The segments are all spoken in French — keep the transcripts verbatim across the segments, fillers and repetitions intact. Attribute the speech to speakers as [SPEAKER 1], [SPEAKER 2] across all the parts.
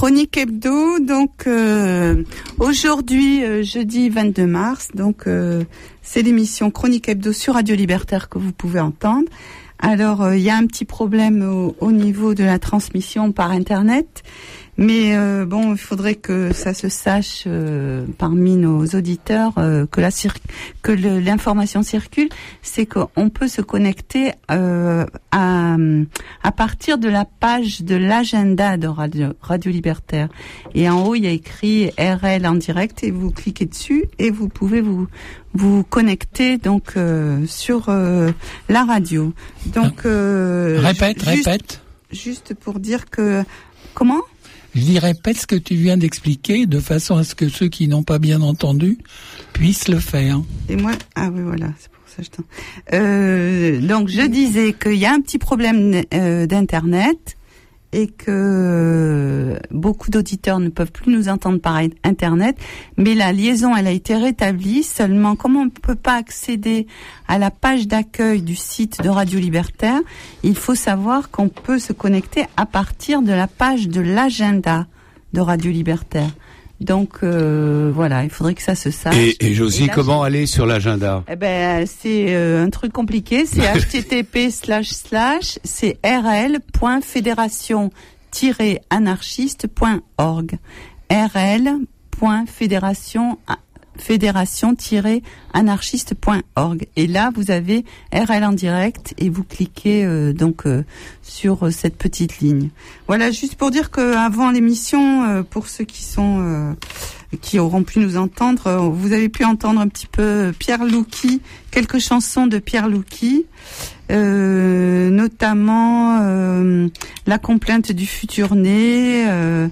[SPEAKER 1] Chronique Hebdo, donc euh, aujourd'hui, euh, jeudi vingt-deux mars, donc euh, c'est l'émission Chronique Hebdo sur Radio Libertaire que vous pouvez entendre. Alors, il euh, y a un petit problème au, au niveau de la transmission par Internet, mais euh, bon, il faudrait que ça se sache euh, parmi nos auditeurs, euh, que la cir- que le, l'information circule, c'est qu'on peut se connecter euh, à, à partir de la page de l'agenda de Radio, Radio Libertaire. Et en haut, il y a écrit R L en direct, et vous cliquez dessus et vous pouvez vous vous connecter donc euh, sur euh, la radio. Donc euh,
[SPEAKER 2] répète,
[SPEAKER 1] juste,
[SPEAKER 2] répète.
[SPEAKER 1] Juste pour dire que comment?
[SPEAKER 2] Je dis répète ce que tu viens d'expliquer de façon à ce que ceux qui n'ont pas bien entendu puissent le faire.
[SPEAKER 1] Et moi, ah oui, voilà, c'est pour ça que je t'en... Euh, donc, je disais qu'il y a un petit problème euh, d'Internet et que beaucoup d'auditeurs ne peuvent plus nous entendre par Internet, mais la liaison, elle a été rétablie. Seulement, comme on ne peut pas accéder à la page d'accueil du site de Radio Libertaire, il faut savoir qu'on peut se connecter à partir de la page de l'agenda de Radio Libertaire. Donc euh, voilà, il faudrait que ça se sache.
[SPEAKER 3] Et, et Josie, et comment aller sur l'agenda?
[SPEAKER 1] Eh ben c'est euh, un truc compliqué. C'est h t t p slash slash c'est r l point fédération tiret anarchiste point org r l point fédération fédération tiret anarchiste point org et là vous avez R L en direct et vous cliquez euh, donc euh, sur euh, cette petite ligne. Voilà, juste pour dire que avant l'émission, euh, pour ceux qui sont euh, qui auront pu nous entendre, euh, vous avez pu entendre un petit peu Pierre Louki, quelques chansons de Pierre Louki, euh, notamment euh, La complainte du futur né. Euh,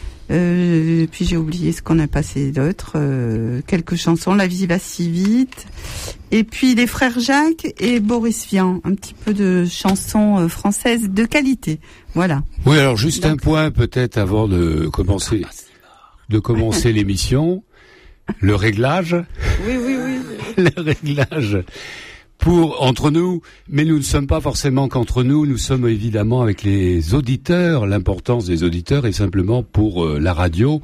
[SPEAKER 1] Euh, puis j'ai oublié ce qu'on a passé d'autres, euh, quelques chansons, La vie va si vite, et puis les frères Jacques et Boris Vian, un petit peu de chansons euh, françaises de qualité. Voilà.
[SPEAKER 3] Oui, alors juste
[SPEAKER 1] Donc,
[SPEAKER 3] un point peut-être avant de commencer, de commencer l'émission, le réglage.
[SPEAKER 1] Oui, oui, oui.
[SPEAKER 3] le réglage. Pour entre nous, mais nous ne sommes pas forcément qu'entre nous, nous sommes évidemment avec les auditeurs. L'importance des auditeurs est simplement pour euh, la radio,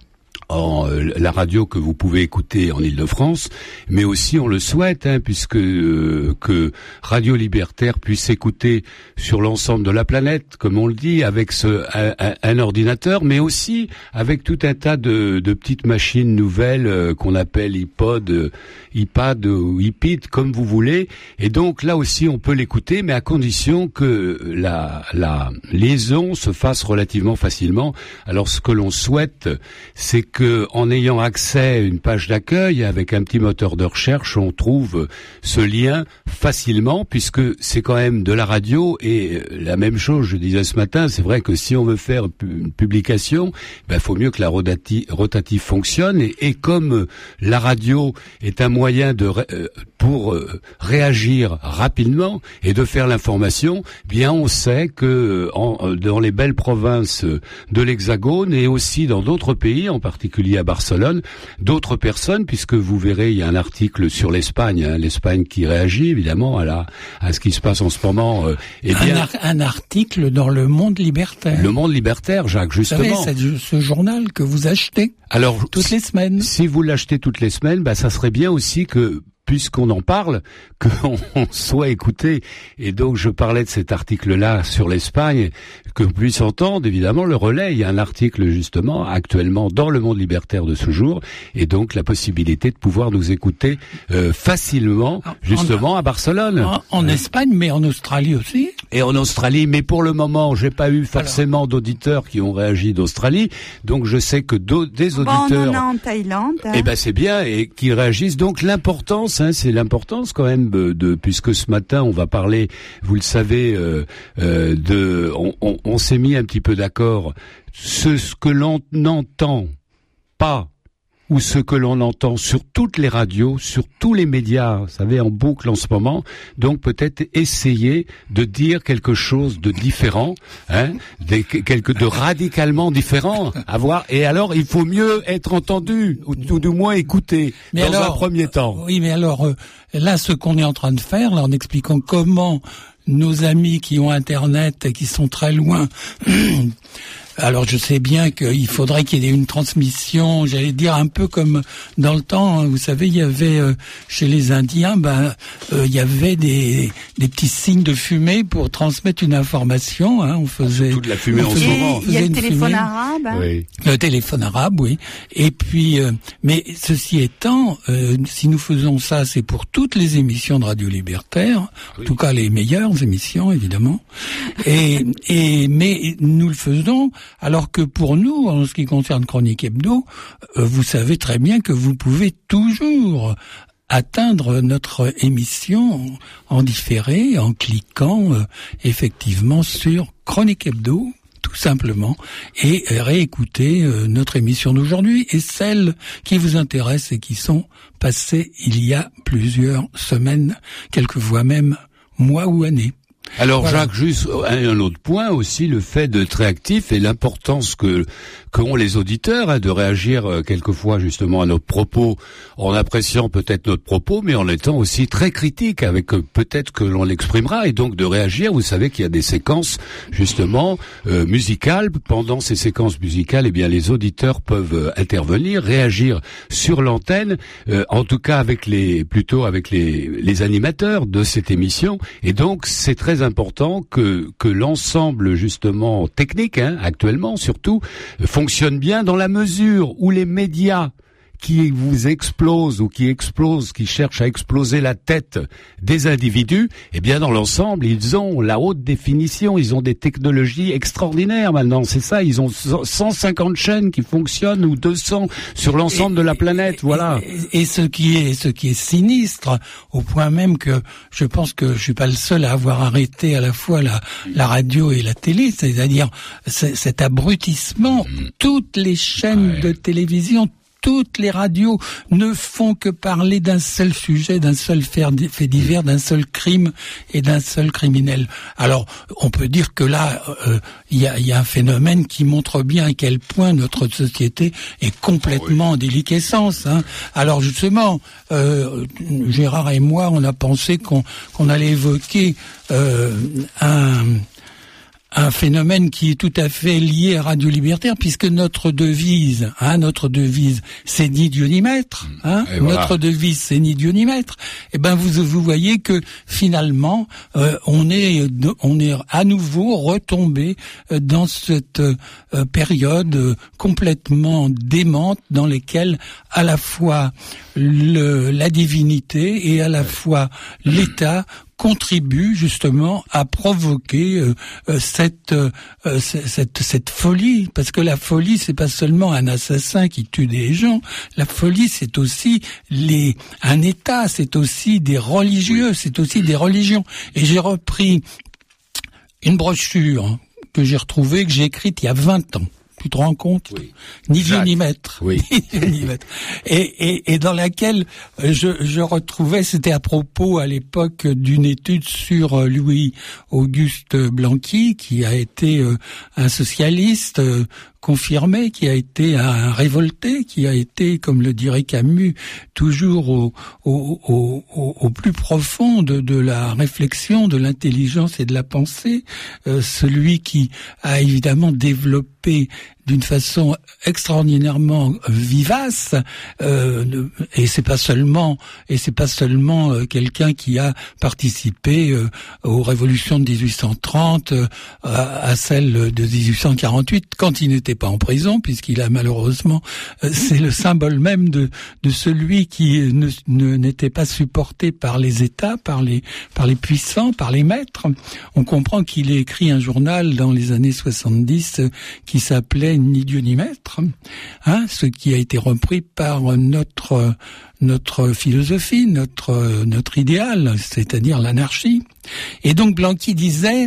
[SPEAKER 3] en euh, la radio que vous pouvez écouter en Île-de-France, mais aussi on le souhaite, hein, puisque euh, que Radio Libertaire puisse écouter sur l'ensemble de la planète, comme on le dit, avec ce un, un ordinateur, mais aussi avec tout un tas de, de petites machines nouvelles euh, qu'on appelle iPod, euh, iPad ou iPid, comme vous voulez. Et donc là aussi on peut l'écouter, mais à condition que la, la liaison se fasse relativement facilement. Alors ce que l'on souhaite, c'est que en ayant accès à une page d'accueil avec un petit moteur de recherche, on trouve ce lien facilement, puisque c'est quand même de la radio. Et la même chose, je disais ce matin, c'est vrai que si on veut faire une publication, ben faut mieux que la rotative, rotative fonctionne. Et, et comme la radio est un moyen de euh, pour euh, réagir rapidement et de faire l'information, bien on sait que en, dans les belles provinces de l'Hexagone et aussi dans d'autres pays, en particulier particulier à Barcelone, d'autres personnes, puisque vous verrez, il y a un article sur l'Espagne, hein, l'Espagne qui réagit évidemment à la à ce qui se passe en ce moment. Euh, eh bien,
[SPEAKER 2] un, ar- un article dans Le Monde Libertaire.
[SPEAKER 3] Le Monde Libertaire, Jacques, justement.
[SPEAKER 2] Vous savez, c'est ce journal que vous achetez. Alors toutes les semaines.
[SPEAKER 3] Si vous l'achetez toutes les semaines, bah ça serait bien aussi que, puisqu'on en parle, qu'on soit écouté. Et donc, je parlais de cet article-là sur l'Espagne, que vous puissiez entendre, évidemment, le relais. Il y a un article, justement, actuellement, dans Le Monde Libertaire de ce jour, et donc la possibilité de pouvoir nous écouter euh, facilement, justement, en, à Barcelone.
[SPEAKER 2] En, en Espagne, mais en Australie aussi.
[SPEAKER 3] Et en Australie, mais pour le moment, j'ai pas eu forcément Alors. d'auditeurs qui ont réagi d'Australie, donc je sais que des auditeurs...
[SPEAKER 1] Bon, on en a en Thaïlande. Hein.
[SPEAKER 3] Eh ben, c'est bien, et qu'ils réagissent. Donc, l'importance, hein, c'est l'importance quand même de, de, puisque ce matin on va parler, vous le savez, euh, euh, de, on, on, on s'est mis un petit peu d'accord. Ce, ce que l'on n'entend pas ou ce que l'on entend sur toutes les radios, sur tous les médias, vous savez, en boucle en ce moment. Donc peut-être essayer de dire quelque chose de différent, hein, de, quelque de radicalement différent à voir. Et alors, il faut mieux être entendu, ou tout du moins écouté, mais dans alors, un premier temps.
[SPEAKER 2] Oui, mais alors euh, là, ce qu'on est en train de faire, là, en expliquant comment nos amis qui ont Internet et qui sont très loin Alors je sais bien qu'il faudrait qu'il y ait une transmission, j'allais dire un peu comme dans le temps, hein, vous savez, il y avait euh, chez les Indiens, ben euh, il y avait des des petits signes de fumée pour transmettre une information. Hein, on faisait
[SPEAKER 3] toute la fumée en ce moment.
[SPEAKER 1] Il y a le téléphone fumée. arabe. Hein.
[SPEAKER 3] Oui.
[SPEAKER 2] Le téléphone arabe, oui. Et puis, euh, mais ceci étant, euh, si nous faisons ça, c'est pour toutes les émissions de Radio Libertaire, oui. En tout cas les meilleures émissions, évidemment. Et et mais nous le faisons. Alors que pour nous, en ce qui concerne Chronique Hebdo, euh, vous savez très bien que vous pouvez toujours atteindre notre émission en différé, en cliquant euh, effectivement sur Chronique Hebdo, tout simplement, et réécouter euh, notre émission d'aujourd'hui et celles qui vous intéressent et qui sont passées il y a plusieurs semaines, quelquefois même mois ou années.
[SPEAKER 3] Alors
[SPEAKER 2] voilà.
[SPEAKER 3] Jacques, juste un autre point aussi, le fait d'être réactif et l'importance que qu'ont les auditeurs hein, de réagir euh, quelquefois justement à notre propos, en appréciant peut-être notre propos, mais en étant aussi très critique avec euh, peut-être que l'on l'exprimera et donc de réagir. Vous savez qu'il y a des séquences justement euh, musicales. Pendant ces séquences musicales, eh bien les auditeurs peuvent euh, intervenir, réagir sur l'antenne, euh, en tout cas avec les plutôt avec les les animateurs de cette émission. Et donc c'est très important que que l'ensemble justement technique hein, actuellement surtout fonctionne bien dans la mesure où les médias qui vous explosent ou qui explosent, qui cherchent à exploser la tête des individus, eh bien dans l'ensemble, ils ont la haute définition, ils ont des technologies extraordinaires maintenant, c'est ça, ils ont cent cinquante chaînes qui fonctionnent ou deux cents sur l'ensemble et, de la planète, et, voilà.
[SPEAKER 2] Et, et ce qui est ce qui est sinistre au point même que je pense que je suis pas le seul à avoir arrêté à la fois la la radio et la télé, c'est-à-dire cet abrutissement, mmh. toutes les chaînes ouais. de télévision, toutes les radios ne font que parler d'un seul sujet, d'un seul fait divers, d'un seul crime et d'un seul criminel. Alors, on peut dire que là, il euh, y, a, y a un phénomène qui montre bien à quel point notre société est complètement en déliquescence. Hein. Alors justement, euh, Gérard et moi, on a pensé qu'on, qu'on allait évoquer euh, un... un phénomène qui est tout à fait lié à Radio Libertaire, puisque notre devise, hein, notre devise, c'est ni Dieu ni maître, hein, voilà. Notre devise, c'est ni Dieu ni maître. Et ben, vous vous voyez que finalement, euh, on est on est à nouveau retombé dans cette euh, période euh, complètement démente, dans laquelle à la fois le, la divinité et à la fois l'État contribue justement à provoquer euh, euh, cette, euh, cette cette folie, parce que la folie c'est pas seulement un assassin qui tue des gens, la folie c'est aussi les un État, c'est aussi des religieux, c'est aussi des religions. Et j'ai repris une brochure que j'ai retrouvée, que j'ai écrite il y a vingt ans. Tu te rends compte? Oui. Ni Dieu ni maître.
[SPEAKER 3] Oui.
[SPEAKER 2] Ni maître. Et, et, et dans laquelle je, je retrouvais, c'était à propos à l'époque d'une étude sur Louis-Auguste Blanqui, qui a été un socialiste confirmé, qui a été un révolté, qui a été, comme le dirait Camus, toujours au, au, au, au plus profond de, de la réflexion, de l'intelligence et de la pensée, euh, celui qui a évidemment développé d'une façon extraordinairement vivace, euh, et c'est pas seulement et c'est pas seulement euh, quelqu'un qui a participé euh, aux révolutions de dix-huit cent trente, euh, à, à celle de dix-huit cent quarante-huit, quand il n'était pas en prison, puisqu'il a malheureusement, euh, c'est le symbole même de de celui qui ne, ne n'était pas supporté par les États, par les par les puissants, par les maîtres. On comprend qu'il ait écrit un journal dans les années soixante-dix euh, qui s'appelait Ni Dieu ni maître, hein, ce qui a été repris par notre notre philosophie, notre notre idéal, c'est-à-dire l'anarchie. Et donc Blanqui disait,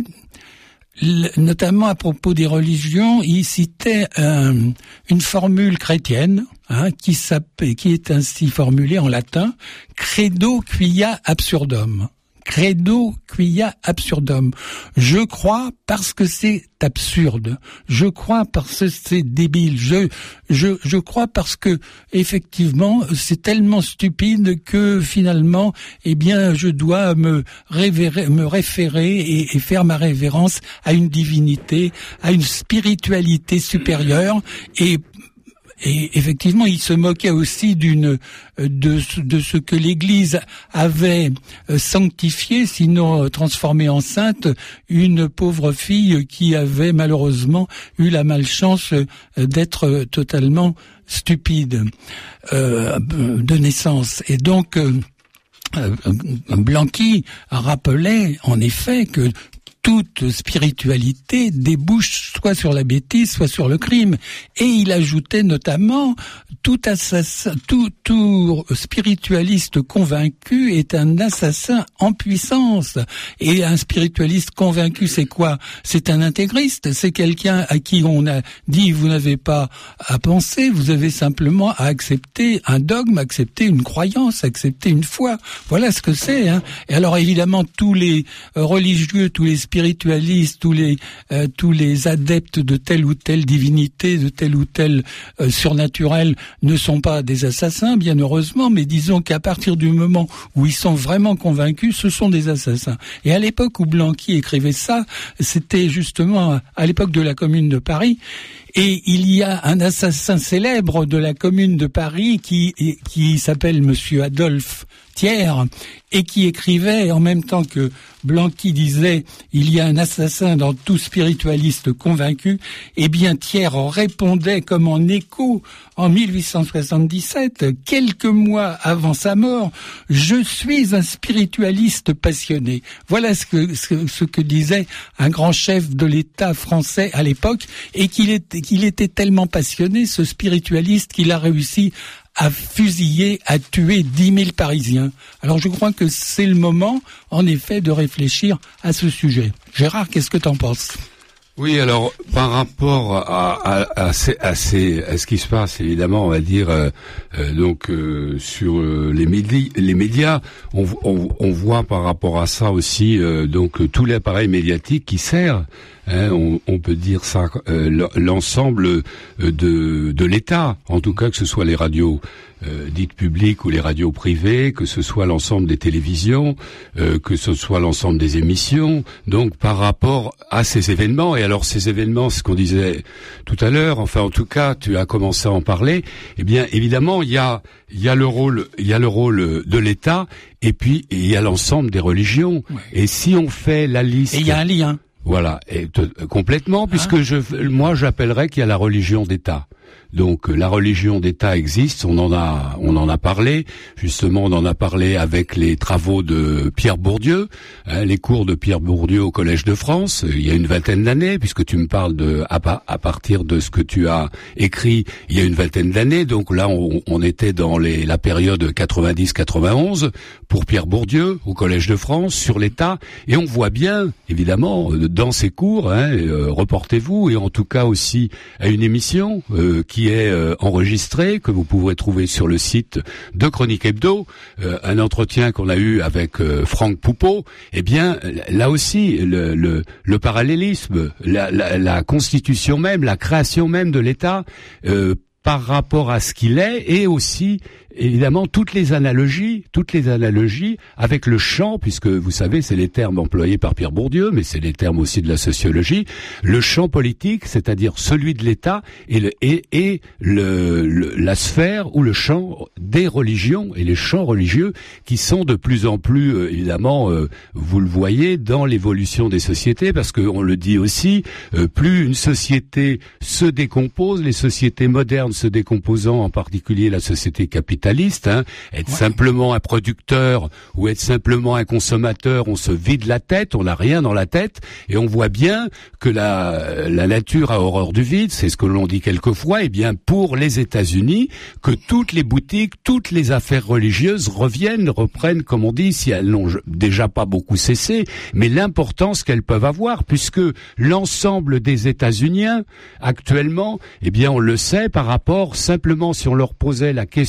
[SPEAKER 2] notamment à propos des religions, il citait un, une formule chrétienne, hein, qui s'appelle, qui est ainsi formulée en latin: credo quia absurdum. credo quia absurdum. Je crois parce que c'est absurde. Je crois parce que c'est débile. Je, je, je crois parce que, effectivement, c'est tellement stupide que, finalement, eh bien, je dois me révérer, me référer et, et faire ma révérence à une divinité, à une spiritualité supérieure. Et Et effectivement, il se moquait aussi d'une de, de ce que l'Église avait sanctifié, sinon transformé en sainte, une pauvre fille qui avait malheureusement eu la malchance d'être totalement stupide euh, de naissance. Et donc, euh, Blanqui rappelait en effet que toute spiritualité débouche soit sur la bêtise, soit sur le crime. Et il ajoutait notamment, tout assassin, tout, tout spiritualiste convaincu est un assassin en puissance. Et un spiritualiste convaincu, c'est quoi? C'est un intégriste, c'est quelqu'un à qui on a dit, vous n'avez pas à penser, vous avez simplement à accepter un dogme, accepter une croyance, accepter une foi. Voilà ce que c'est, hein. Et alors évidemment, tous les religieux, tous les spiritualistes, tous les euh, tous les adeptes de telle ou telle divinité, de tel ou tel euh, surnaturel ne sont pas des assassins, bien heureusement, mais disons qu'à partir du moment où ils sont vraiment convaincus, ce sont des assassins. Et à l'époque où Blanqui écrivait ça, c'était justement à l'époque de la Commune de Paris. Et il y a un assassin célèbre de la Commune de Paris qui qui s'appelle Monsieur Adolphe Thiers et qui écrivait en même temps que Blanqui disait il y a un assassin dans tout spiritualiste convaincu. Eh bien Thiers répondait comme en écho en mille huit cent soixante-dix-sept, quelques mois avant sa mort, je suis un spiritualiste passionné. Voilà ce que ce, ce que disait un grand chef de l'État français à l'époque, et qu'il était qu'il était tellement passionné, ce spiritualiste, qu'il a réussi à fusiller, à tuer dix mille Parisiens. Alors je crois que c'est le moment, en effet, de réfléchir à ce sujet. Gérard, qu'est-ce que t'en penses ?
[SPEAKER 3] Oui, alors par rapport à, à, à, ces, à, ces, à ce qui se passe, évidemment, on va dire euh, euh, donc euh, sur euh, les, médi- les médias, on, on, on voit par rapport à ça aussi euh, donc tout l'appareil médiatique qui sert. Hein, on, on peut dire ça, euh, l'ensemble de, de l'État, en tout cas que ce soit les radios euh, dites publiques ou les radios privées, que ce soit l'ensemble des télévisions, euh, que ce soit l'ensemble des émissions. Donc par rapport à ces événements, et alors ces événements, ce qu'on disait tout à l'heure, enfin en tout cas tu as commencé à en parler, eh bien évidemment il y a il y a le rôle il y a le rôle de l'État, et puis il y a l'ensemble des religions. Ouais. Et si on fait la liste,
[SPEAKER 2] et il y a un lien.
[SPEAKER 3] Voilà, et t- complètement, puisque ah. je, moi j'appellerais qu'il y a la religion d'État. Donc la religion d'État existe, on en a on en a parlé, justement on en a parlé avec les travaux de Pierre Bourdieu, hein, les cours de Pierre Bourdieu au Collège de France, il y a une vingtaine d'années, puisque tu me parles de à, à partir de ce que tu as écrit il y a une vingtaine d'années, donc là on, on était dans les, la période quatre-vingt-dix quatre-vingt-onze pour Pierre Bourdieu au Collège de France sur l'État, et on voit bien évidemment dans ces cours, hein, euh, reportez-vous, et en tout cas aussi à une émission euh, qui qui est euh, enregistré, que vous pourrez trouver sur le site de Chronique Hebdo, euh, un entretien qu'on a eu avec euh, Franck Poupeau. Eh bien, là aussi, le, le, le parallélisme, la, la, la constitution même, la création même de l'État, euh, par rapport à ce qu'il est, et aussi évidemment toutes les analogies, toutes les analogies avec le champ, puisque vous savez c'est les termes employés par Pierre Bourdieu, mais c'est les termes aussi de la sociologie, le champ politique, c'est-à-dire celui de l'État, et, le, et, et le, le, la sphère ou le champ des religions et les champs religieux qui sont de plus en plus euh, évidemment, euh, vous le voyez dans l'évolution des sociétés, parce qu'on le dit aussi, euh, plus une société se décompose, les sociétés modernes se décomposant, en particulier la société capitaliste, Hein, être ouais. simplement un producteur ou être simplement un consommateur, on se vide la tête, on n'a rien dans la tête, et on voit bien que la, la nature a horreur du vide, c'est ce que l'on dit quelquefois. Et bien pour les États-Unis, que toutes les boutiques, toutes les affaires religieuses reviennent, reprennent, comme on dit, si elles n'ont déjà pas beaucoup cessé, mais l'importance qu'elles peuvent avoir, puisque l'ensemble des États-Uniens actuellement, eh bien on le sait, par rapport simplement si on leur posait la question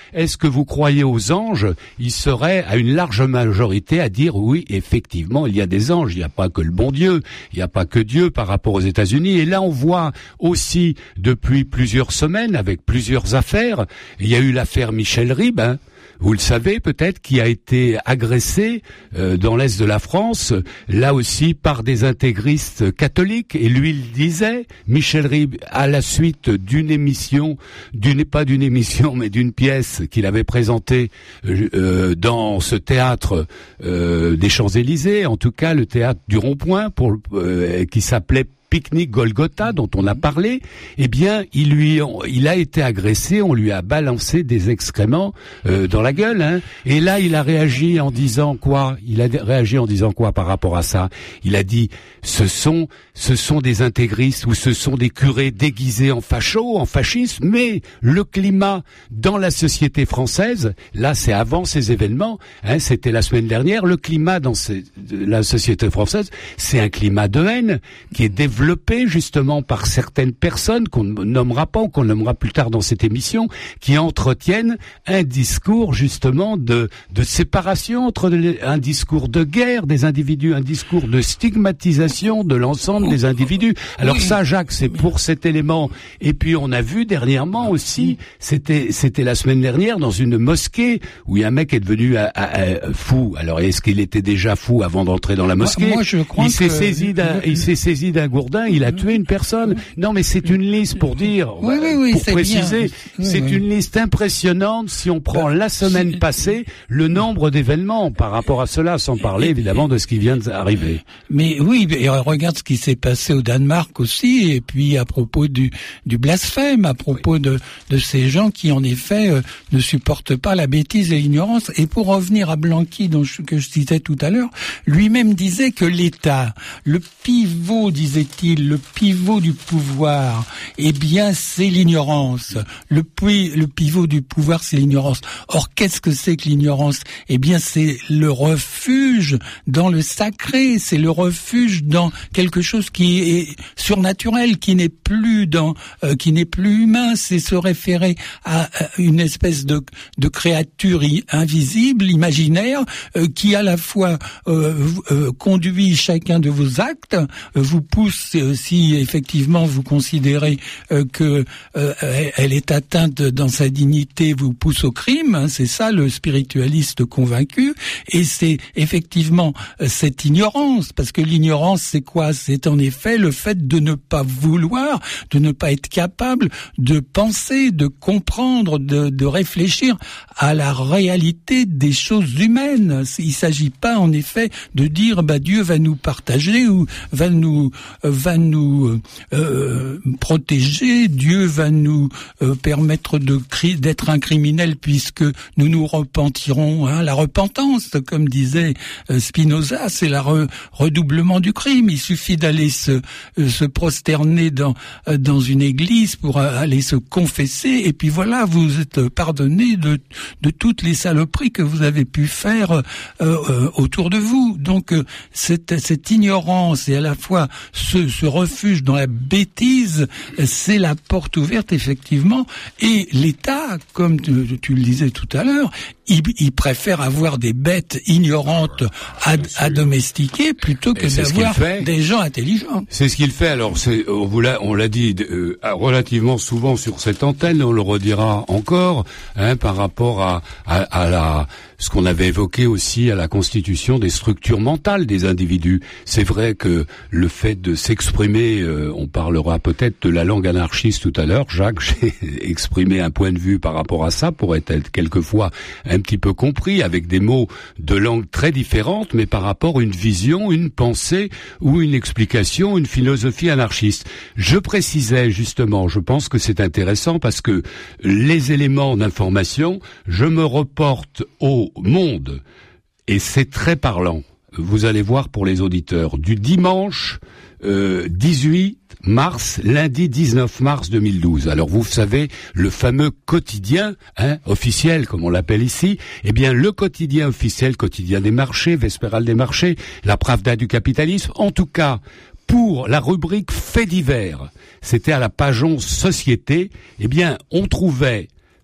[SPEAKER 3] est-ce que vous croyez aux anges, il serait à une large majorité à dire oui, effectivement, il y a des anges, il n'y a pas que le bon Dieu, il n'y a pas que Dieu par rapport aux États-Unis. Et là, on voit aussi depuis plusieurs semaines, avec plusieurs affaires, il y a eu l'affaire Michel Ribes, hein, vous le savez peut-être, qui a été agressé euh, dans l'est de la France, là aussi par des intégristes catholiques. Et lui, il disait, Michel Ribes, à la suite d'une émission, d'une pas d'une émission, mais d'une pièce qu'il avait présentée euh, dans ce théâtre euh, des Champs-Élysées, en tout cas le théâtre du Rond-Point, pour euh, qui s'appelait Pique-Nique Golgotha, dont on a parlé, eh bien, il lui, il a été agressé, on lui a balancé des excréments euh, dans la gueule, hein. Et là, il a réagi en disant quoi? Il a réagi en disant quoi par rapport à ça? Il a dit, ce sont, ce sont des intégristes ou ce sont des curés déguisés en fachos, en fascistes, mais le climat dans la société française, là, c'est avant ces événements, hein, c'était la semaine dernière, le climat dans ces, la société française, c'est un climat de haine qui est développé développé justement par certaines personnes qu'on ne nommera pas ou qu'on nommera plus tard dans cette émission, qui entretiennent un discours justement de, de séparation entre les, un discours de guerre des individus, un discours de stigmatisation de l'ensemble des individus. Alors oui. Ça, Jacques, c'est pour cet élément. Et puis on a vu dernièrement aussi, c'était c'était la semaine dernière dans une mosquée où un mec est devenu à, à, à, fou. Alors est-ce qu'il était déjà fou avant d'entrer dans la mosquée?
[SPEAKER 2] Moi, je crois
[SPEAKER 3] il s'est
[SPEAKER 2] que...
[SPEAKER 3] saisi d'un, il s'est saisi d'un gourdin. Il a tué une personne. Non, mais c'est une liste pour dire,
[SPEAKER 2] oui, oui, oui,
[SPEAKER 3] pour
[SPEAKER 2] c'est
[SPEAKER 3] préciser,
[SPEAKER 2] oui,
[SPEAKER 3] c'est
[SPEAKER 2] oui.
[SPEAKER 3] une liste impressionnante si on prend la semaine passée, le nombre d'événements par rapport à cela, sans parler évidemment de ce qui vient d'arriver.
[SPEAKER 2] Mais oui, et regarde ce qui s'est passé au Danemark aussi, et puis à propos du, du blasphème, à propos oui. de, de ces gens qui en effet euh, ne supportent pas la bêtise et l'ignorance. Et pour revenir à Blanqui, dont je, que je citais tout à l'heure, lui-même disait que l'État, le pivot, disait-il, le pivot du pouvoir, eh bien, c'est l'ignorance. Le, pi- le pivot du pouvoir, c'est l'ignorance. Or, qu'est-ce que c'est que l'ignorance? Eh bien, c'est le refuge dans le sacré, c'est le refuge dans quelque chose qui est surnaturel, qui n'est plus dans, euh, qui n'est plus humain. C'est se référer à, à une espèce de, de créature i- invisible, imaginaire, euh, qui à la fois euh, euh, conduit chacun de vos actes, euh, vous pousse, si effectivement vous considérez euh, que euh, elle est atteinte dans sa dignité, vous pousse au crime, hein, c'est ça le spiritualiste convaincu, et c'est effectivement euh, cette ignorance, parce que l'ignorance c'est quoi? C'est en effet le fait de ne pas vouloir, de ne pas être capable de penser, de comprendre, de, de réfléchir à la réalité des choses humaines. Il s'agit pas en effet de dire bah Dieu va nous partager ou va nous va nous euh, protéger, Dieu va nous euh, permettre de cri- d'être un criminel puisque nous nous repentirons. Hein. La repentance, comme disait euh, Spinoza, c'est le re- redoublement du crime. Il suffit d'aller se, euh, se prosterner dans, euh, dans une église pour euh, aller se confesser, et puis voilà, vous êtes pardonné de, de toutes les saloperies que vous avez pu faire euh, euh, autour de vous. Donc euh, cette, cette ignorance et à la fois ce, ce refuge dans la bêtise, c'est la porte ouverte effectivement, et l'État, comme tu, tu le disais tout à l'heure, il, il préfère avoir des bêtes ignorantes à, à domestiquer plutôt que d'avoir des gens intelligents.
[SPEAKER 3] C'est ce qu'il fait. Alors, c'est, on, vous l'a, on l'a dit euh, relativement souvent sur cette antenne, on le redira encore, hein, par rapport à, à, à la ce qu'on avait évoqué aussi à la constitution des structures mentales des individus. C'est vrai que le fait de s'exprimer, euh, on parlera peut-être de la langue anarchiste tout à l'heure, Jacques, j'ai exprimé un point de vue par rapport à ça pour être quelquefois un petit peu compris avec des mots de langue très différentes, mais par rapport à une vision, une pensée ou une explication, une philosophie anarchiste. Je précisais justement, je pense que c'est intéressant parce que les éléments d'information, je me reporte au Monde, et c'est très parlant. Vous allez voir pour les auditeurs, du dimanche euh, dix-huit mars, lundi dix-neuf mars deux mille douze. Alors vous savez, le fameux quotidien hein, officiel, comme on l'appelle ici, eh bien le quotidien officiel, quotidien des marchés, Vespéral des marchés, la Pravda du capitalisme, en tout cas, pour la rubrique faits divers, c'était à la page onze Société, eh bien on trouvait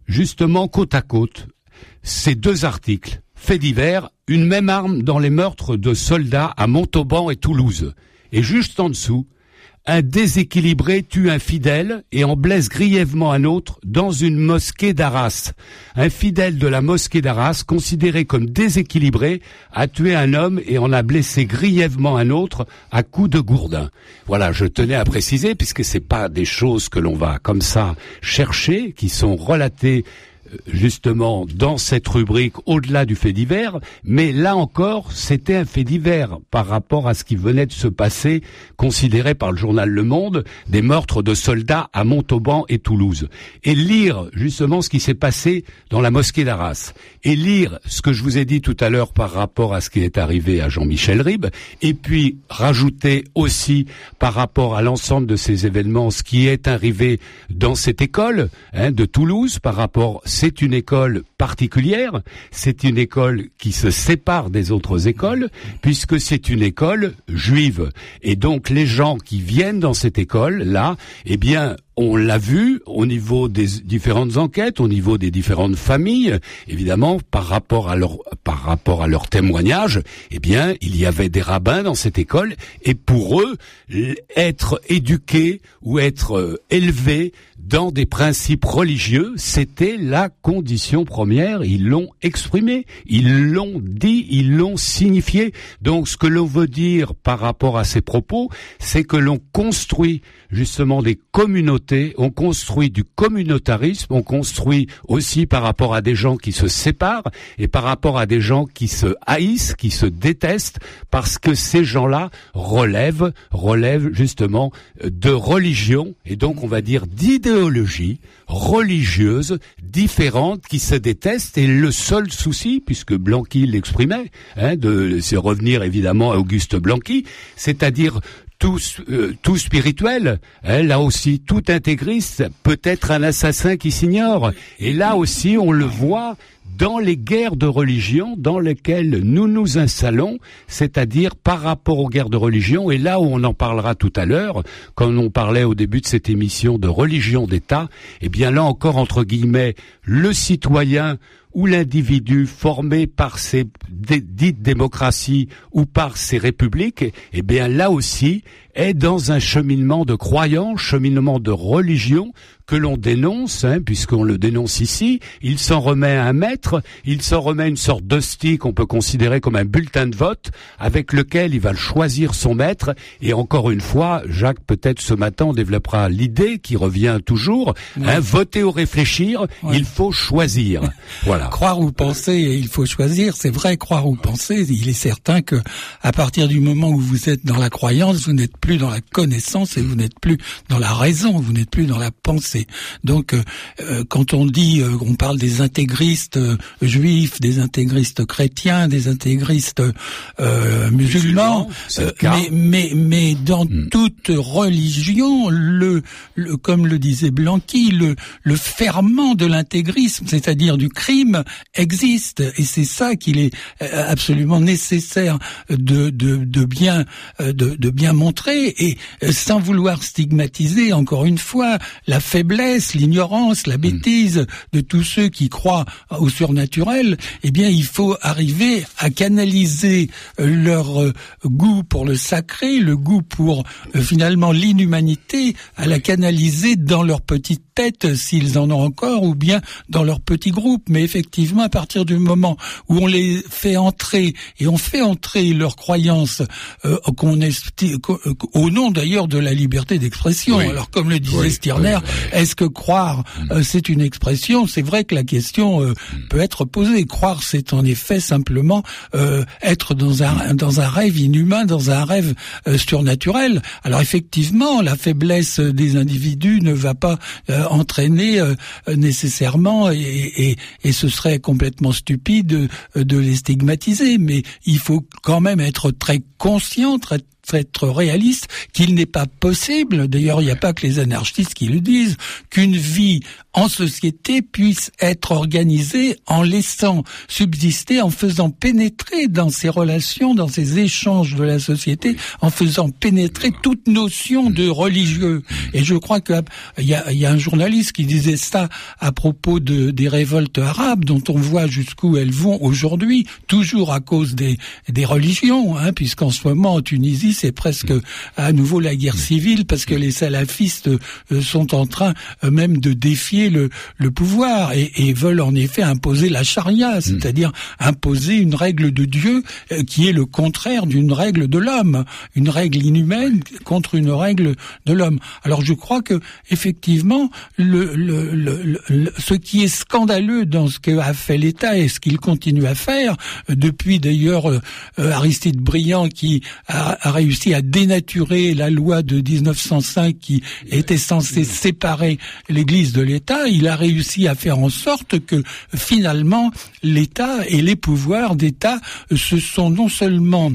[SPEAKER 3] justement côte à côte ces deux articles. Faits divers, une même arme dans les meurtres de soldats à Montauban et Toulouse. Et juste en dessous, un déséquilibré tue un fidèle et en blesse grièvement un autre dans une mosquée d'Arras. Un fidèle de la mosquée d'Arras, considéré comme déséquilibré, a tué un homme et en a blessé grièvement un autre à coups de gourdin. Voilà, je tenais à préciser, puisque c'est pas des choses que l'on va comme ça chercher, qui sont relatées justement dans cette rubrique au-delà du fait divers, mais là encore c'était un fait divers par rapport à ce qui venait de se passer, considéré par le journal Le Monde, des meurtres de soldats à Montauban et Toulouse. Et lire justement ce qui s'est passé dans la mosquée d'Arras, et lire ce que je vous ai dit tout à l'heure par rapport à ce qui est arrivé à Jean-Michel Ribes, et puis rajouter aussi par rapport à l'ensemble de ces événements ce qui est arrivé dans cette école hein, de Toulouse par rapport. C'est une école particulière, c'est une école qui se sépare des autres écoles, puisque c'est une école juive. Et donc les gens qui viennent dans cette école-là, eh bien, on l'a vu au niveau des différentes enquêtes, au niveau des différentes familles, évidemment, par rapport à leur, par rapport à leur témoignage, eh bien, il y avait des rabbins dans cette école, et pour eux, être éduqués ou être euh, élevés dans des principes religieux, c'était la condition première. Ils l'ont exprimé, ils l'ont dit, ils l'ont signifié. Donc, ce que l'on veut dire par rapport à ces propos, c'est que l'on construit justement des communautés, on construit du communautarisme, on construit aussi par rapport à des gens qui se séparent et par rapport à des gens qui se haïssent, qui se détestent, parce que ces gens-là relèvent, relèvent justement de religion et donc on va dire d'idéologie religieuse différente qui se détestent. Et le seul souci, puisque Blanqui l'exprimait, hein, de c'est revenir évidemment à Auguste Blanqui, c'est-à-dire tout, euh, tout spirituel, hein, là aussi, tout intégriste peut être un assassin qui s'ignore. Et là aussi, on le voit dans les guerres de religion dans lesquelles nous nous installons, c'est-à-dire par rapport aux guerres de religion, et là où on en parlera tout à l'heure, quand on parlait au début de cette émission de religion d'État, eh bien là encore, entre guillemets, le citoyen ou l'individu formé par ces dé- dites démocraties ou par ces républiques, eh bien là aussi est dans un cheminement de croyance, cheminement de religion que l'on dénonce, hein, puisqu'on le dénonce ici. Il s'en remet à un maître, il s'en remet à une sorte d'hostie qu'on peut considérer comme un bulletin de vote avec lequel il va choisir son maître. Et encore une fois, Jacques, peut-être ce matin, on développera l'idée qui revient toujours, oui. hein, voter ou réfléchir, oui. il faut choisir. Voilà.
[SPEAKER 2] Croire ou penser, il faut choisir. C'est vrai, croire ou penser, il est certain que à partir du moment où vous êtes dans la croyance, vous n'êtes plus dans la connaissance et vous n'êtes plus dans la raison, vous n'êtes plus dans la pensée. Donc, euh, quand on dit, euh, on parle des intégristes euh, juifs, des intégristes chrétiens, des intégristes euh, musulmans, euh, mais, mais mais dans mm. toute religion, le, le comme le disait Blanqui, le le ferment de l'intégrisme, c'est-à-dire du crime, existe, et c'est ça qu'il est absolument nécessaire de de de bien de de bien montrer, et sans vouloir stigmatiser encore une fois la faiblesse, l'ignorance, la bêtise de tous ceux qui croient au surnaturel. Eh bien, il faut arriver à canaliser leur goût pour le sacré, le goût pour euh, finalement l'inhumanité, à la canaliser dans leur petite tête, s'ils en ont encore, ou bien dans leur petit groupe. Mais effectivement, à partir du moment où on les fait entrer, et on fait entrer leurs croyances euh, qu'on esti- au nom d'ailleurs de la liberté d'expression. Oui. Alors, comme le disait oui, Stirner, oui, oui. est-ce que croire, euh, c'est une expression? C'est vrai que la question euh, mm. peut être posée. Croire, c'est en effet simplement euh, être dans un dans un rêve inhumain, dans un rêve euh, surnaturel. Alors effectivement, la faiblesse des individus ne va pas euh, entraîner euh, nécessairement, et, et, et ce serait complètement stupide de, de les stigmatiser. Mais il faut quand même être très conscient, très être réaliste, qu'il n'est pas possible, d'ailleurs il n'y a pas que les anarchistes qui le disent, qu'une vie en société puisse être organisée en laissant subsister, en faisant pénétrer dans ces relations, dans ces échanges de la société, en faisant pénétrer toute notion de religieux. Et je crois que il y a, y a un journaliste qui disait ça à propos de des révoltes arabes, dont on voit jusqu'où elles vont aujourd'hui, toujours à cause des des religions, hein, puisqu'en ce moment en Tunisie c'est presque à nouveau la guerre civile, parce que les salafistes euh, sont en train euh, même de défier le, le pouvoir et, et veulent en effet imposer la charia, c'est-à-dire imposer une règle de Dieu euh, qui est le contraire d'une règle de l'homme, une règle inhumaine contre une règle de l'homme. Alors je crois que effectivement le, le, le, le ce qui est scandaleux dans ce qu'a fait l'État et ce qu'il continue à faire, euh, depuis d'ailleurs euh, Aristide Briand qui a, a réussi à dénaturer la loi de dix-neuf cent cinq qui était censée séparer l'Église de l'État, il a réussi à faire en sorte que finalement l'État et les pouvoirs d'État se sont non seulement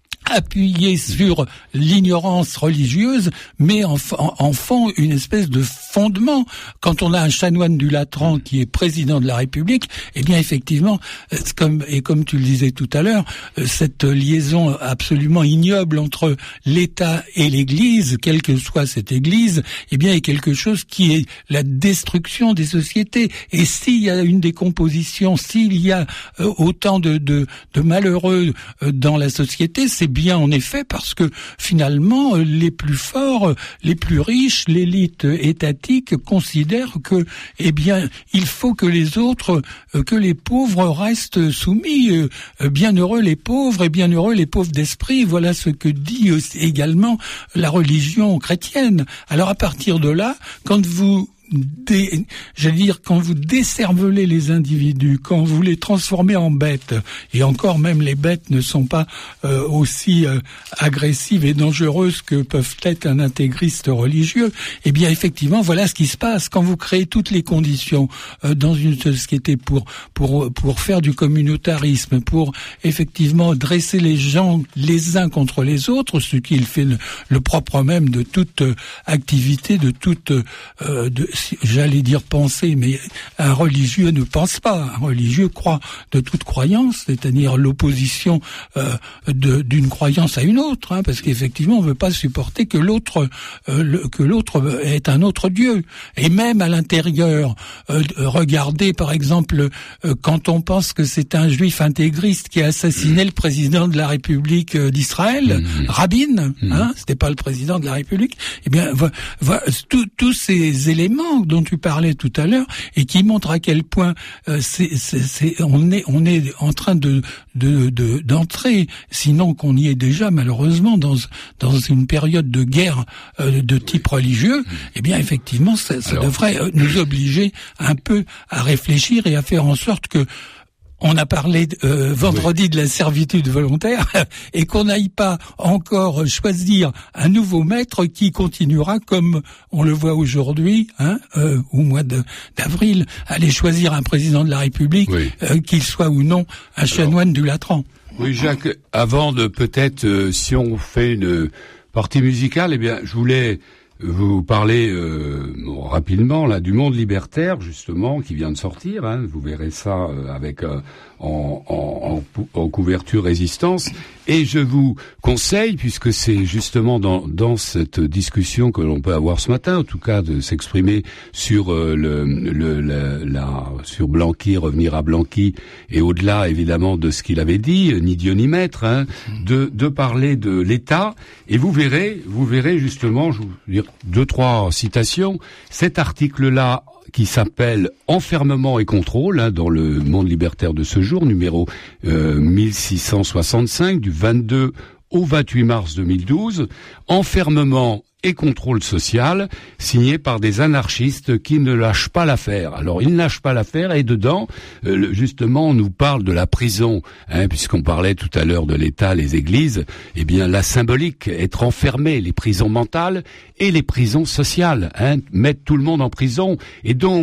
[SPEAKER 2] appuyés sur l'ignorance religieuse, mais en, en, en font une espèce de fondement. Quand on a un chanoine du Latran qui est président de la République, eh bien effectivement, comme, et comme tu le disais tout à l'heure, cette liaison absolument ignoble entre l'État et l'Église, quelle que soit cette Église, eh bien est quelque chose qui est la destruction des sociétés. Et s'il y a une décomposition, s'il y a autant de, de, de malheureux dans la société, c'est bien en effet parce que finalement les plus forts, les plus riches, l'élite étatique considèrent que eh bien il faut que les autres, que les pauvres restent soumis. Bienheureux les pauvres et bienheureux les pauvres d'esprit, voilà ce que dit également la religion chrétienne. Alors à partir de là, quand vous Des, j'allais dire, quand vous décervelez les individus, quand vous les transformez en bêtes, et encore même les bêtes ne sont pas euh, aussi euh, agressives et dangereuses que peuvent être un intégriste religieux, eh bien effectivement voilà ce qui se passe quand vous créez toutes les conditions euh, dans une société pour pour pour faire du communautarisme, pour effectivement dresser les gens les uns contre les autres, ce qui fait le, le propre même de toute euh, activité, de toute euh, de j'allais dire penser, mais un religieux ne pense pas. Un religieux croit de toute croyance, c'est-à-dire l'opposition euh, de, d'une croyance à une autre, hein, parce qu'effectivement, on ne veut pas supporter que l'autre, euh, le, que l'autre est un autre Dieu. Et même à l'intérieur, euh, regardez par exemple, euh, quand on pense que c'est un juif intégriste qui a assassiné le président de la République d'Israël, mmh. Rabin, mmh. hein, c'était pas le président de la République. Eh bien, vo- vo- tous ces éléments dont tu parlais tout à l'heure et qui montrent à quel point euh, c'est, c'est, c'est, on est on est en train de, de, de d'entrer, sinon qu'on y est déjà malheureusement dans dans une période de guerre euh, de type religieux. Eh bien effectivement, ça, ça Alors... devrait nous obliger un peu à réfléchir et à faire en sorte que on a parlé euh, vendredi oui. de la servitude volontaire et qu'on n'aille pas encore choisir un nouveau maître qui continuera comme on le voit aujourd'hui, hein, euh, au mois de, d'avril, aller choisir un président de la République, oui. euh, qu'il soit ou non un chanoine du Latran.
[SPEAKER 3] Oui, Jacques, avant de peut-être, euh, si on fait une partie musicale, eh bien, je voulais vous parler euh, bon, rapidement là du Monde libertaire justement qui vient de sortir. Hein, vous verrez ça euh, avec euh, en, en, en, en couverture résistance. Et je vous conseille, puisque c'est justement dans, dans cette discussion que l'on peut avoir ce matin, en tout cas de s'exprimer sur euh, le, le la, la sur Blanqui, revenir à Blanqui, et au-delà évidemment de ce qu'il avait dit, ni Dieu ni maître, hein, de, de parler de l'État. Et vous verrez, vous verrez justement, je vous dire deux trois citations. Cet article-là, qui s'appelle Enfermement et contrôle, hein, dans le Monde libertaire de ce jour, numéro euh, mille six cent soixante-cinq, du vingt-deux au vingt-huit mars deux mille douze, Enfermement et contrôle social, signé par des anarchistes qui ne lâchent pas l'affaire. Alors, ils ne lâchent pas l'affaire, et dedans, euh, justement, on nous parle de la prison, hein, puisqu'on parlait tout à l'heure de l'État, les églises. Eh bien, la symbolique, être enfermé, les prisons mentales et les prisons sociales, hein, mettre tout le monde en prison. Et donc,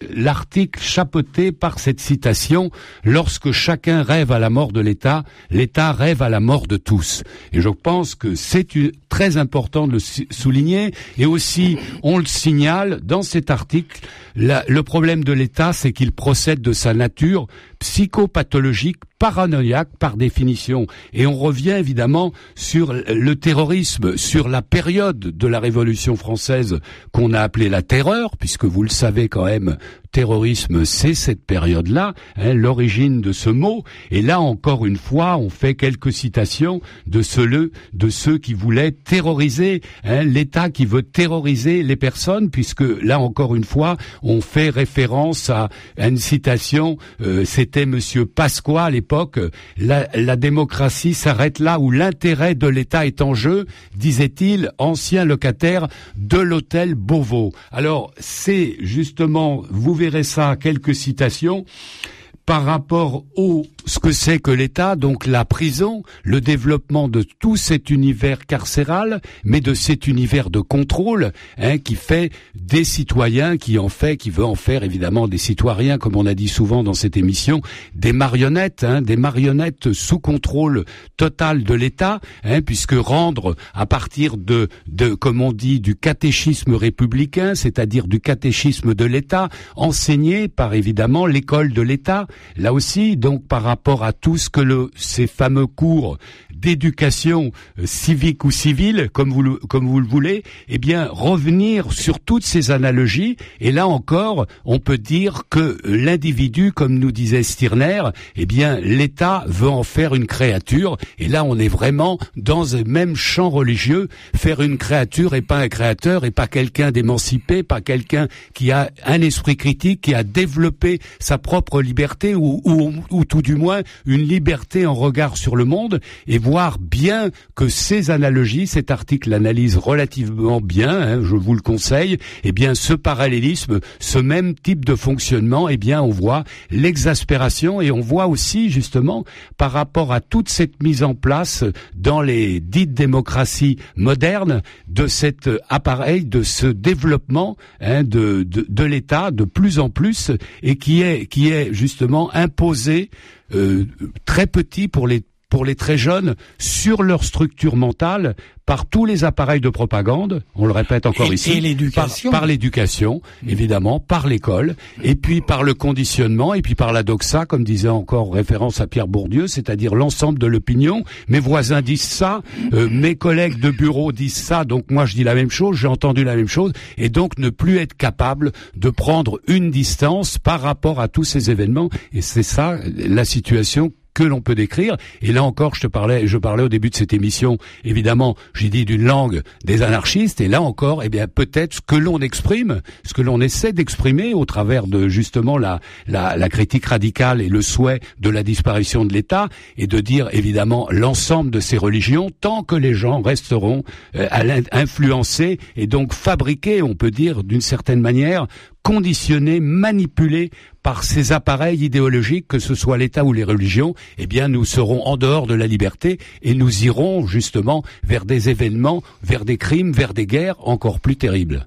[SPEAKER 3] l'article chapeauté par cette citation « Lorsque chacun rêve à la mort de l'État, l'État rêve à la mort de tous ». Et je pense que c'est une, très important de le souligner. Et aussi, on le signale dans cet article, la, le problème de l'État, c'est qu'il procède de sa nature psychopathologique, paranoïaque par définition. Et on revient évidemment sur le terrorisme, sur la période de la Révolution française qu'on a appelée la terreur, puisque vous le savez quand même, terrorisme, c'est cette période-là, hein, l'origine de ce mot. Et là, encore une fois, on fait quelques citations de ceux, de ceux qui voulaient terroriser, hein, l'État qui veut terroriser les personnes, puisque là, encore une fois, on fait référence à, à une citation, euh, c'était Monsieur Pasqua à l'époque, la, la démocratie s'arrête là où l'intérêt de l'État est en jeu, disait-il, ancien locataire de l'hôtel Beauvau. Alors, c'est justement, vous verrez ça, quelques citations par rapport au ce que c'est que l'État, donc la prison, le développement de tout cet univers carcéral, mais de cet univers de contrôle, hein, qui fait des citoyens, qui en fait, qui veut en faire évidemment des citoyens, comme on a dit souvent dans cette émission, des marionnettes, hein, des marionnettes sous contrôle total de l'État, hein, puisque rendre à partir de, de, comme on dit, du catéchisme républicain, c'est-à-dire du catéchisme de l'État, enseigné par évidemment l'école de l'État, là aussi, donc par rapport à tout ce que le, ces fameux cours d'éducation euh, civique ou civile, comme vous, le, comme vous le voulez, eh bien, revenir sur toutes ces analogies. Et là encore, on peut dire que l'individu, comme nous disait Stirner, eh bien, l'État veut en faire une créature. Et là, on est vraiment dans un même champ religieux, faire une créature et pas un créateur, et pas quelqu'un d'émancipé, pas quelqu'un qui a un esprit critique, qui a développé sa propre liberté, ou, ou, ou tout du moins une liberté en regard sur le monde, et voir bien que ces analogies, cet article l'analyse relativement bien, hein, je vous le conseille, eh bien ce parallélisme, ce même type de fonctionnement, eh bien on voit l'exaspération, et on voit aussi justement par rapport à toute cette mise en place dans les dites démocraties modernes de cet appareil, de ce développement, hein, de, de, de l'État de plus en plus, et qui est, qui est justement imposé Euh, très petit pour les pour les très jeunes sur leur structure mentale par tous les appareils de propagande, on le répète encore
[SPEAKER 2] et,
[SPEAKER 3] ici,
[SPEAKER 2] et l'éducation.
[SPEAKER 3] Par, par l'éducation, évidemment, par l'école, et puis par le conditionnement, et puis par la doxa, comme disait encore référence à Pierre Bourdieu, c'est-à-dire l'ensemble de l'opinion. Mes voisins disent ça, euh, mes collègues de bureau disent ça, donc moi je dis la même chose, j'ai entendu la même chose, et donc ne plus être capable de prendre une distance par rapport à tous ces événements, et c'est ça la situation que l'on peut décrire. Et là encore, je te parlais, je parlais au début de cette émission, évidemment, j'ai dit d'une langue des anarchistes, et là encore, eh bien, peut-être ce que l'on exprime, ce que l'on essaie d'exprimer au travers de, justement, la, la, la critique radicale et le souhait de la disparition de l'État, et de dire, évidemment, l'ensemble de ces religions, tant que les gens resteront euh, influencés, et donc fabriqués, on peut dire, d'une certaine manière, conditionnés, manipulés par ces appareils idéologiques, que ce soit l'État ou les religions, eh bien nous serons en dehors de la liberté, et nous irons justement vers des événements, vers des crimes, vers des guerres encore plus terribles.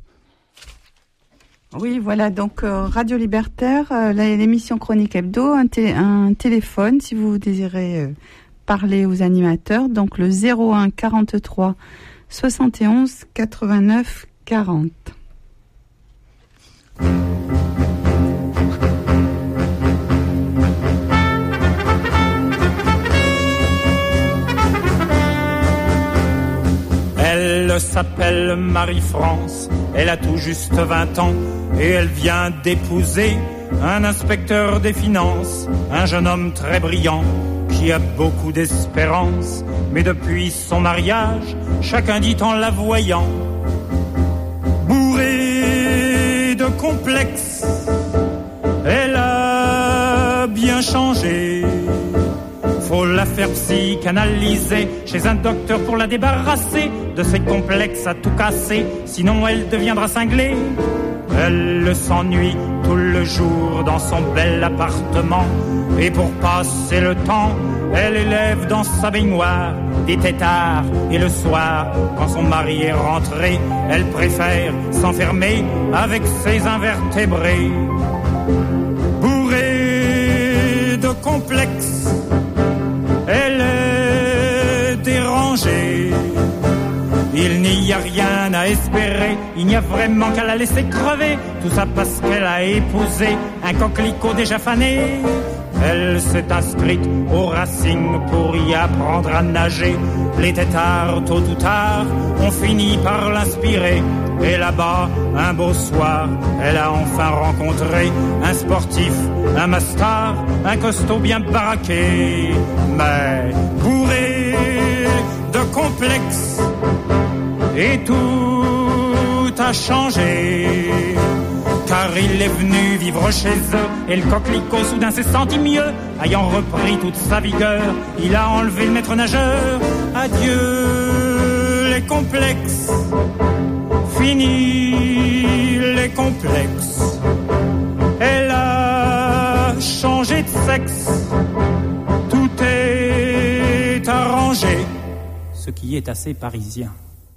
[SPEAKER 1] Oui, voilà, donc euh, Radio Libertaire, euh, l'émission Chronique Hebdo, un, té- un téléphone si vous désirez euh, parler aux animateurs, donc le zéro un quarante-trois soixante et onze quatre-vingt-neuf quarante.
[SPEAKER 4] Elle s'appelle Marie-France, elle a tout juste vingt ans et elle vient d'épouser un inspecteur des finances, un jeune homme très brillant qui a beaucoup d'espérance. Mais depuis son mariage, chacun dit en la voyant bourré de complexes, elle a bien changé. Faut la faire psychanalyser chez un docteur pour la débarrasser de ses complexes à tout casser, sinon elle deviendra cinglée. Elle s'ennuie tout le jour dans son bel appartement, et pour passer le temps, elle élève dans sa baignoire des têtards, et le soir, quand son mari est rentré, elle préfère s'enfermer avec ses invertébrés. complexe, elle est dérangée. Il n'y a rien à espérer, il n'y a vraiment qu'à la laisser crever. Tout ça parce qu'elle a épousé un coquelicot déjà fané. Elle s'est inscrite au Racing pour y apprendre à nager. Les têtards, tôt ou tard, ont fini par l'inspirer. Et là-bas, un beau soir, elle a enfin rencontré un sportif, un mastar, un costaud bien baraqué. Mais bourré de complexes, et tout a changé. Car il est venu vivre chez eux, et le coquelicot soudain s'est senti mieux. Ayant repris toute sa vigueur, il a enlevé le maître nageur. Adieu les complexes, fini les complexes. Elle a changé de sexe, tout est arrangé, ce qui est assez parisien.